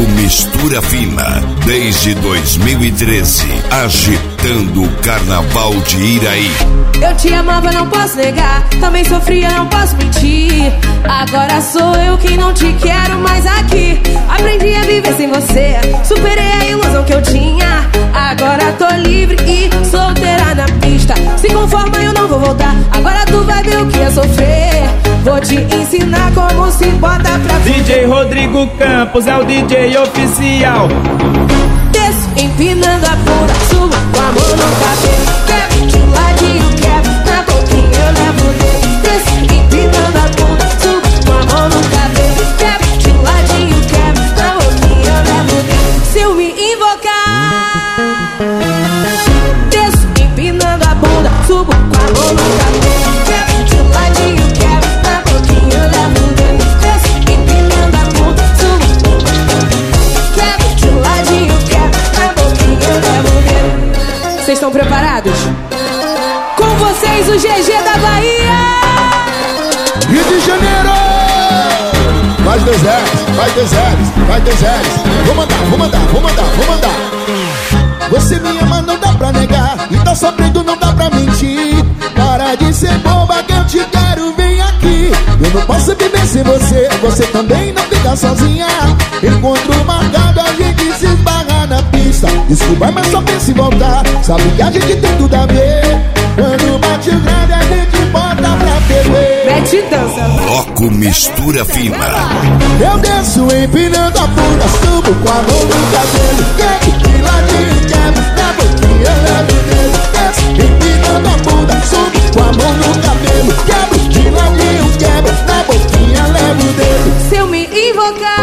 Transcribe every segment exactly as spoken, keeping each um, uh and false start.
Bloco Mistura Fina, desde dois mil e treze, agitando o carnaval de Iraí. Eu te amava, não posso negar, também sofria, não posso mentir. Agora sou eu quem não te quero mais aqui. Aprendi a viver sem você, superei a ilusão que eu tinha. Agora tô livre e solteira na pista. Se conforma, eu não vou voltar, agora tu vai ver o que é sofrer. Vou te ensinar como se bota pra D J Rodrigo Campos é o D J oficial. Desço empinando a bunda, subo com a mão no cabelo. Quebro de ladinho, quebro, na boquinha eu levo o dedo. Desço empinando a bunda, subo com a mão no cabelo. Quebro de ladinho, quebro, na boquinha eu levo o dedo. Se eu me invocar, desço empinando a bunda, subo com a mão no cabelo. Quebro de ladinho, quebro, na boquinha eu levo o dedo. Desço empinando a bunda, subo, quebro de ladinho, quebro, na boquinha eu levo o dedo. Vocês estão preparados? Com vocês o G G da Bahia! Rio de Janeiro! Vai dois L's, vai dois L's, vai dois L's. Vou mandar, vou mandar, vou mandar, vou mandar. Você me ama, não dá pra negar. E tá sofrendo, não dá pra mentir. Para de ser boba que eu te quero, vem aqui. Eu não posso viver sem você, você também não fica sozinha. Encontro marcado, a gente se esbarra na pista. Desculpa, mas só pensa em voltar. Sabe que a gente tem tudo a ver. Quando bate o grande, a gente bota pra beber. Mete dança. Bloco Mistura Fina. Eu desço empinando a bunda, subo com a mão no cabelo. Quebro de ladinho, quebro, na boquinha eu levo o dedo. Desço empinando a bunda, subo com a mão no cabelo. Quebro de ladinho, quebro, na boquinha eu levo o dedo. Se eu me invocar,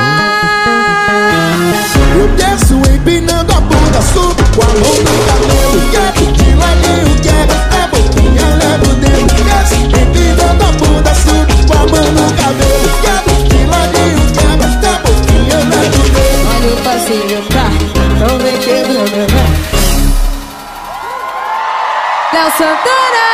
eu desço empinando a bunda, subo com a mão no cabelo. Quebro de ladinho, quebro, na boquinha eu levo o dedo. Desço empinando a bunda, subo com a mão no cabelo. Quebro de ladinho, quebro, na boquinha eu levo o dedo. olha o passinho, tá? Então vem quebrando, né? Léo Santana!